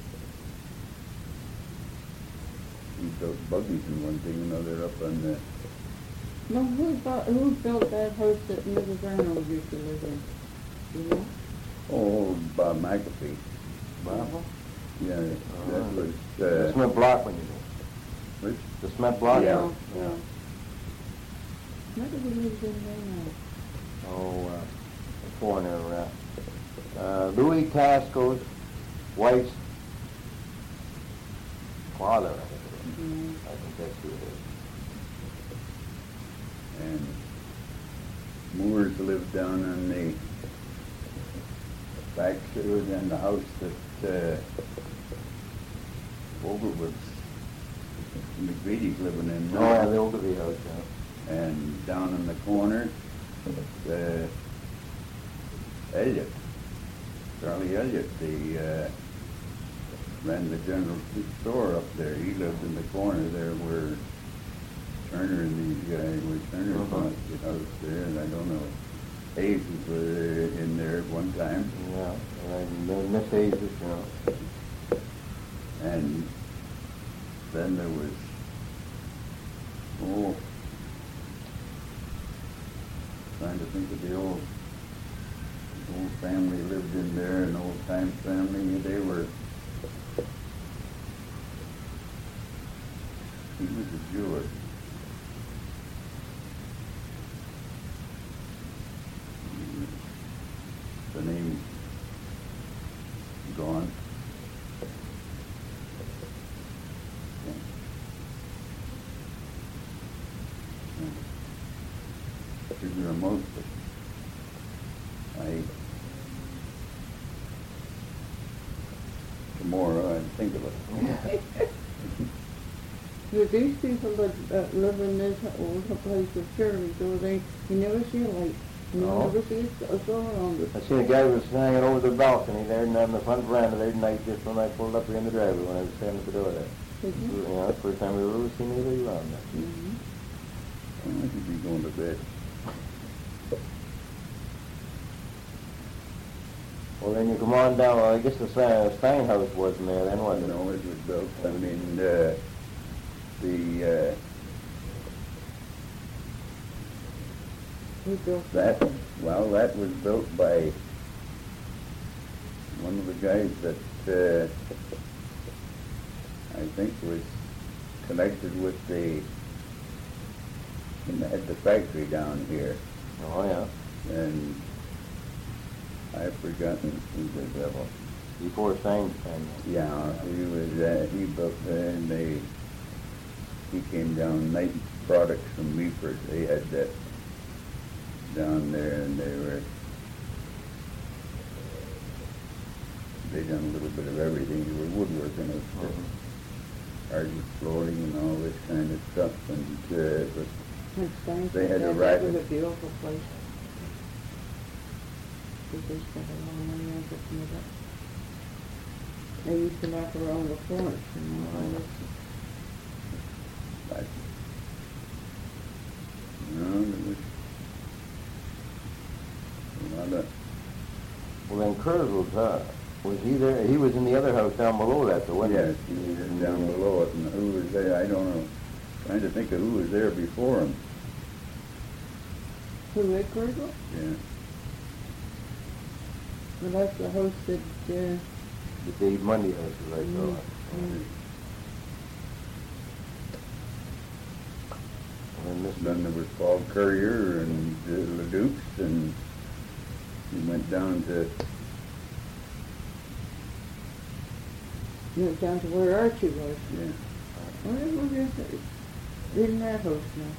he built buggies and one thing and another up on the, No, who bought, who built that house that Missus Arnold used to live in? You know? oh, Bob McAfee. Bob? Yeah, that Oh. was, The uh, Smith Block when you do. which, The Smith Block? Yeah. Yeah. Where do we live in there now? Oh, uh, the corner, uh, uh, Louis Casco's wife's father, I think it is. Mm. I think that's who it is. and Moores lived down on the back sewer, then the house that, uh, Overwood's, McVitie's living in Oh, now. yeah, the Ogilvy house, yeah. And down in the corner, the Elliott, Charlie Elliott, the, uh, ran the general store up there. He lived in the corner there where Turner and these guys, where Turner Uh-huh. bought the house there, and I don't know, Hayes was uh, in there at one time. Yeah, and then Miss Hayes, is, you know, And then there was, oh, trying to think of the old Old family lived in there, an old time family. They were. He was a jeweler. The name gone. Figure them out, but I tomorrow I'd think of it. Do these people that uh, live in this old place of Shirley, do they, you never see a light, you No. never see a, a solar on I it? seen a guy was hanging over the balcony there and on the front veranda there tonight just when I pulled up here in the driveway when I was standing at the door there. Did You you? know, that's the first time we've ever seen anybody around there. Mm-hmm. I should be going to bed. Well, then you come on down, well, I guess the Stein Stein house wasn't there then, was You it? know, it was built, I mean, uh, the, uh, Who built that, well, that was built by one of the guys that, uh, I think was connected with the, had the factory down here, Oh, yeah. and I've forgotten who the devil. Before Stein and Yeah, he was, uh, he built, uh, and they, he came down, Knight Products from Weepers, they had that down there, and they were, they done a little bit of everything, they were woodworking, it was hardwood flooring and all this kind of stuff, and, uh, it was, it? Stein They had said a that racket. was a beautiful place. They just got a lot of money on fixing it up. They used to knock around the Florence and all this. like, no, there was a lot of, well, then Kurzels, uh, was he there? He was in the other house down below that, the window. yes, he was down below it, and who was there, I don't know, trying to think of who was there before him, Who, Ed Kurzel? yeah. Well, that's the house that, uh, The Dave Mundy house, as I saw it. mm, And then this Then there was Paul Courier and uh, LeDukes, and he went down to, you went down to where Archie was. yeah, Where was it? In that house now.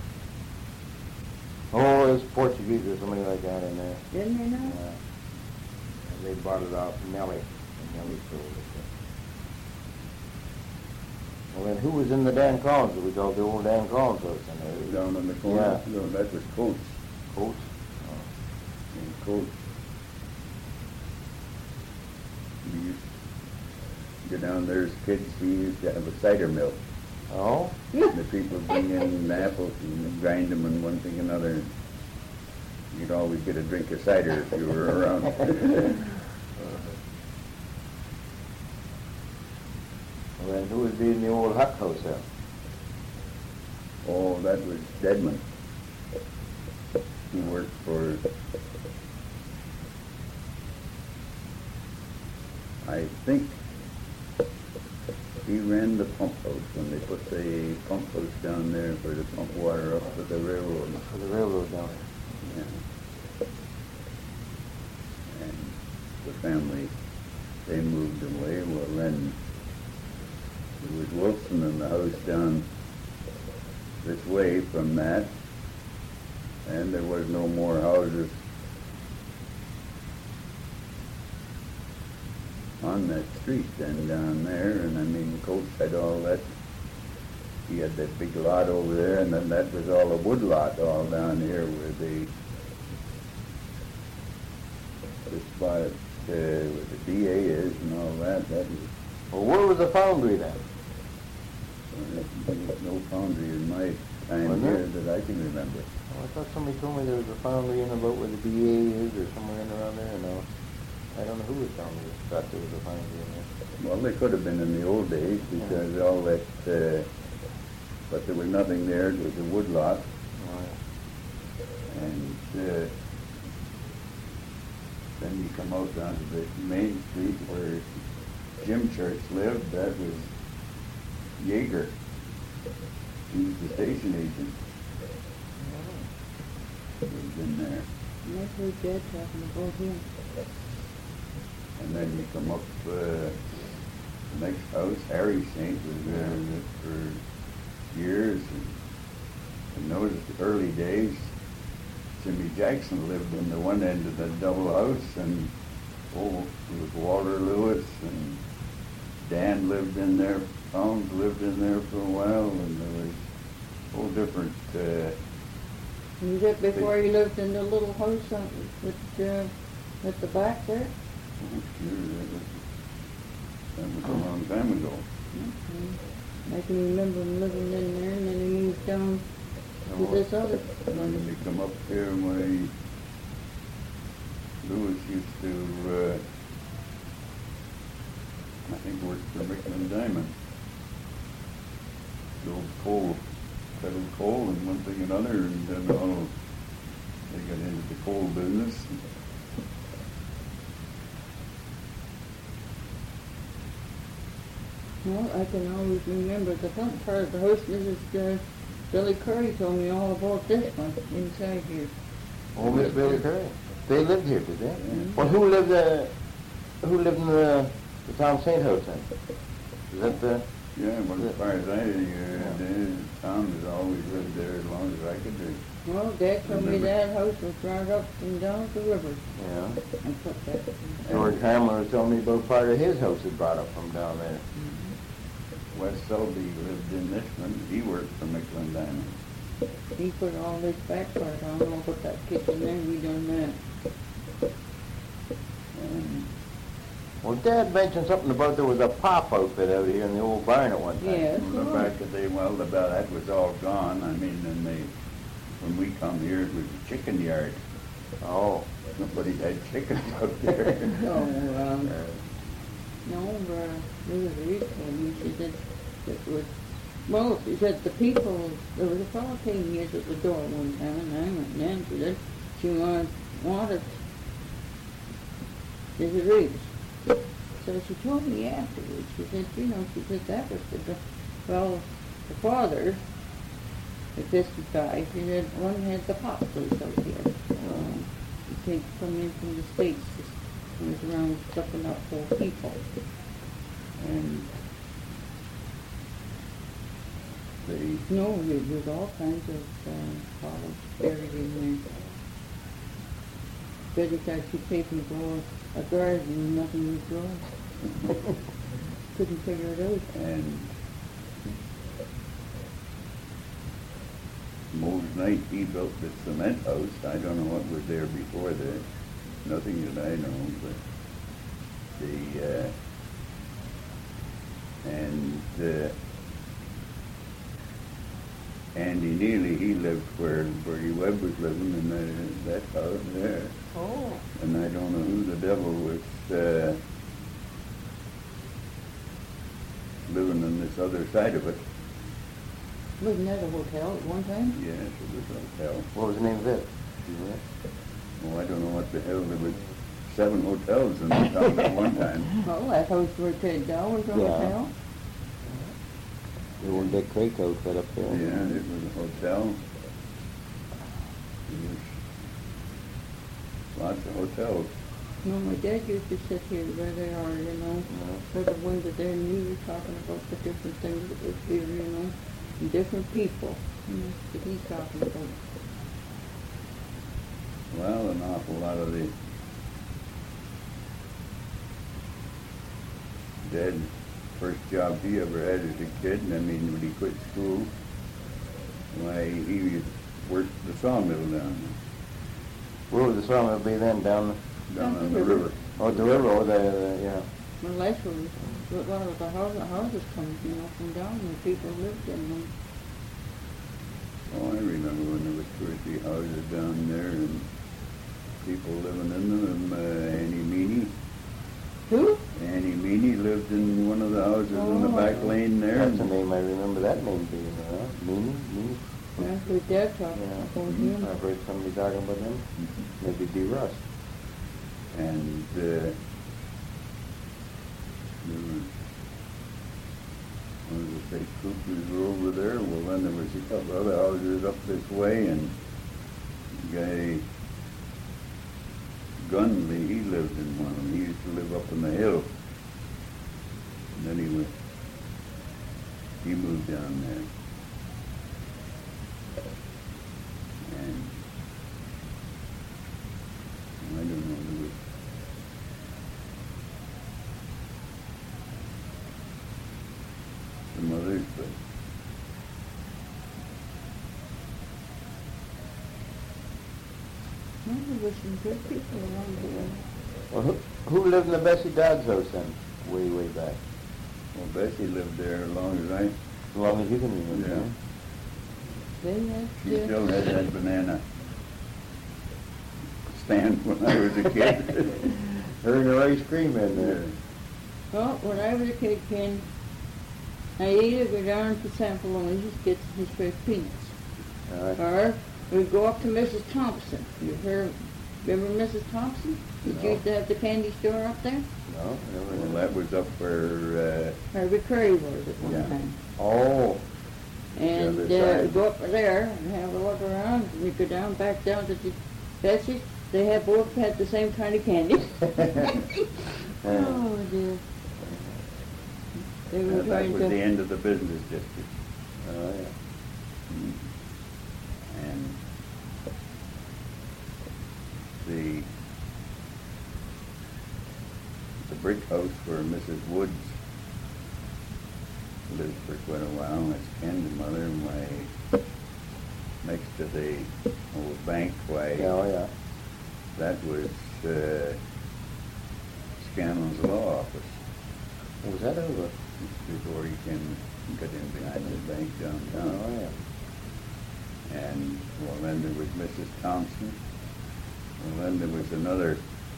Oh, there's Portuguese or somebody like that in there. Didn't they now? Yeah. And they bought it off Nellie, and Nellie sold it. Well, then who was in the Dan Collins that we called the old Dan Collins house in there? down in the corner, Yeah. no, that was Coates, Coates? and Coates. We used to go down there as kids, we used to have a cider mill. Oh? The people bring in the apples and grind them and one thing another. You'd always get a drink of cider if you were around. Well, then who was in the old Huck house there? Oh, that was Deadman. He worked for, I think, he ran the pump house when they put the pump house down there for the pump water up to the railroad. For the railroad down there. Yeah. And the family, they moved away. Well, then there was Wilson in the house down this way from that, and there was no more houses on that street then down there, and I mean, Coates had all that, he had that big lot over there, and then that was all a wood lot all down here where the, the spot, uh, where the D A is and all that, that was, Well, where was the foundry then? uh, there was no foundry in my time Wasn't here there? that I can remember. Oh, I thought somebody told me there was a foundry in about where the D A is or somewhere in around there, no. I don't know who was telling me that thought there was a foundry in there. Well, they could have been in the old days because all that, uh, but there was nothing there, it was a wood lot. Oh, And uh, then you come out onto the main street where Jim Church lived, that was Yeager. He was the station agent. Lived in there. And I heard Dad talking about him. And then you come up, uh, the next house, Harry Saint was there for years. And, and those early days, Jimmy Jackson lived in the one end of the double house, and oh, it was Walter Lewis, and Dan lived in there, Pounds lived in there for a while, and there was whole different, uh, Was that before you lived in the little house on, with, uh, at the back there? oh, sure, that was, that was a long time ago. Okay. I can remember him living in there, and then he moved down to this other And then one. you come up here, my Lewis used to, uh, I think worked for Mickland Diamond. The old coal, peddled coal and one thing and another, and then all, they got into the coal business. Well, I can always remember the front part of the house. Missus Uh, Billy Curry told me all about this one inside here. Oh, Miss Billy Curry. They lived here, did they? Yeah. Well, who lived, uh, who lived in the, the Tom Saint house then? Is that the, Yeah, well, as far as I, uh, the Tom has always lived there as long as I could do. Well, Dad told me Remember. that house was right up and down the river. yeah. I put that. George Hamler told me about part of his house had brought up from down there. Wes Selby lived in this one. He worked for Mickland Diamond. He put all this back part on, all put that kitchen there, we done that. And Well, Dad mentioned something about there was a pop outfit out here in the old barn at one time. Yes. the fact that they, well, about that was all gone. I mean, and they, when we come here, it was a chicken yard. Oh. Nobody had chickens out there. No, um, no, uh, there was a reason, and she said it was, well, she said the people, there was a fellow came here at the door one time, and I went and answered it. She wanted, wanted, there's a Reeves. So she told me afterwards, she said, you know, she said that was the, well, the father, at fifty-five, she said one had the pop place out here. Um, he came from in from the States, he was around sucking up for people. And They, no, there was all kinds of uh, bottles buried in there. Betty thought she'd take and grow a garden and nothing would grow. Couldn't figure it out. and Mose Knight, he built the cement house. I don't know what was there before that. Nothing that I know, but the, uh, and, uh, Andy Neely, he lived where Bertie Webb was living in that, that house there. Oh. And I don't know who the devil was, uh, living on this other side of it. Wasn't that a hotel at one time? Yes, it was a hotel. What was the name of it? Do you know? Oh, I don't know what the hell, there was seven hotels in the town at one time. Oh, that house where Ted Dow was a Yeah. hotel? The old Dick Craig outfit up there. Yeah, it was a hotel. There was lots of hotels. No, my dad used to sit here where they are, you know, where the window there, and you were talking about the different things that was here, you know, and different people, you know, that he's talking about. Well, an awful lot of the Dad, first job he ever had as a kid, and I mean, when he quit school, why, he worked the sawmill down there. Where would the sawmill be then? Down, Down on the river. oh, the river, or the, the yeah. Well, that's where, where one of the houses, houses come, you know, from down there, people lived in them. Oh, I remember when there was two or three houses down there and people living in them. Uh, Annie Meany. Who? Annie Meany lived in one of the houses in the back Oh. lane there. That's the name, I remember that name being, uh, Meany, Meany. That's where Dad talked Yeah. about him. I've heard somebody talking about him. Maybe D. Russ. And uh, there was, one of the state troopers were over there. Well, then there was a couple other houses up this way, and the guy Gunley, he lived in one of them. He used to live up in the hill. And then he went, he moved down there. And I don't know, there was some others, but Well, there was some good people along the way. Well, who, who lived in the Bessie Dodds house then, way, way back? well, Bessie lived there as long as I, As long as you can remember. Yeah. huh? They had, she uh, still had that banana stand when I was a kid. Her and her ice cream in there. Well, when I was a kid, Ken, I either go down to San Polonius, get his fresh peanuts, All right. or we'd go up to Missus Thompson. You heard, remember Missus Thompson? Did you No. used to have the candy store up there? No, never. Well, that was up where, Harvey Curry was at one Yeah. time. Oh, And other uh, side. go up there and have a look around. We go down, back down to the Bessie's. They had both had the same kind of candy. Oh dear. They uh, were that trying was the to. end of the business district. oh yeah. Mhm. And the the brick house where Missus Woods lived for quite a while, that's Ken's mother, my, next to the old bank, why, Yeah, oh yeah. that was, uh, Scanlon's law office, Was that over? before he can get in behind the bank downtown. Oh yeah. And, well, then there was Missus Thompson. Well, then there was another,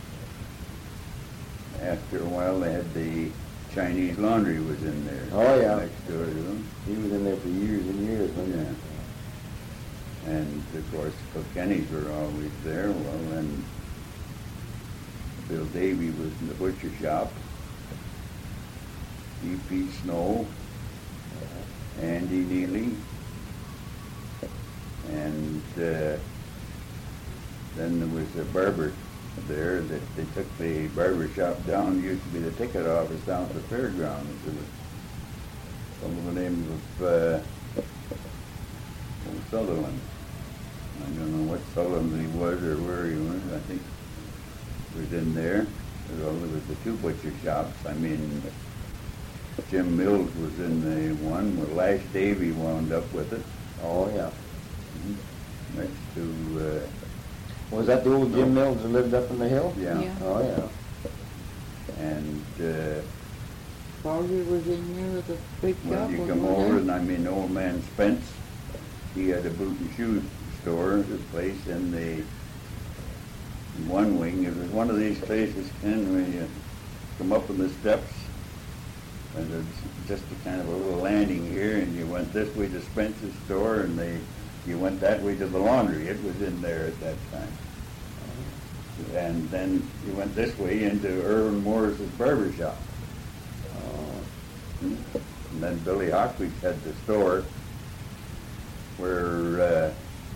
after a while, they had the Chinese laundry was in there. Oh, yeah. Next door to them. He was in there for years and years, wasn't Yeah. And, of course, Kilkennys were always there. Well, then Bill Davy was in the butcher shop. E P Snow, Andy Neely, and uh, then there was a barber there that they took the barber shop down. It used to be the ticket office down at the fairgrounds. There was some of the name of uh, old Sutherland. I don't know what Sutherland he was or where he was. I think he was in there. Well, there was the two butcher shops. I mean, Jim Mills was in the one where Lash Davy wound up with it. Oh yeah. Mm-hmm. Next to, uh, Was that the old Jim Mills that lived up in the hill? yeah. Yeah. Oh yeah. And, uh, Barbie was in there with a big shop. when you wasn't come there? over, and I mean, old man Spence, he had a boot and shoe store, the place in the in one wing. It was one of these places, Ken, where you come up on the steps, and there's just a kind of a little landing here, and you went this way to Spence's store, and they, you went that way to the laundry. It was in there at that time. And then you went this way into Irvin Morris's barber shop. Oh. And then Billy Hawkwich had the store where, uh,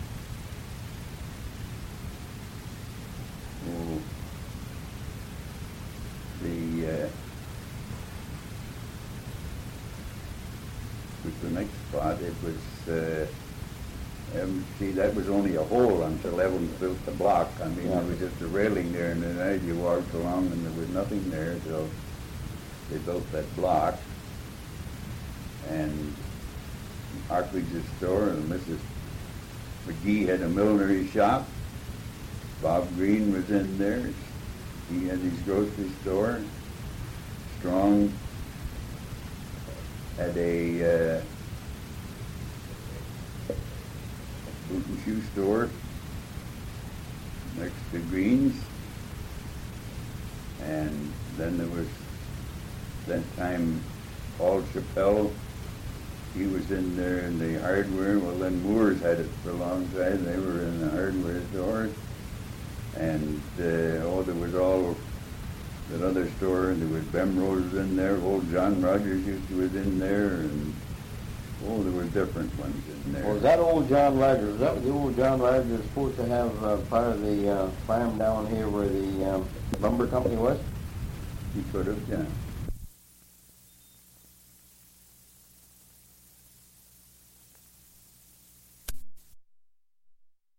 oh, the, uh, with the next spot, it was, uh, um, see, that was only a hole until Evans built the block. I mean, Yeah. there was just a railing there, and then as you walked along, and there was nothing there till they built that block. And Hartwich's store, and Missus McGee had a millinery shop. Bob Green was in there. He had his grocery store. Strong had a uh, boot and shoe store next to Green's. And then there was, that time, Paul Chappelle, he was in there in the hardware. Well, then Moore's had it for a long time. They were in the hardware store. And, uh, oh, there was all that other store, and there was Bemrose in there, old John Rogers used to was in there, and, oh, there were different ones in there. Was that old John Rogers, was that the old John Rogers was supposed to have uh, part of the uh, farm down here where the um, lumber company was? He could have, yeah.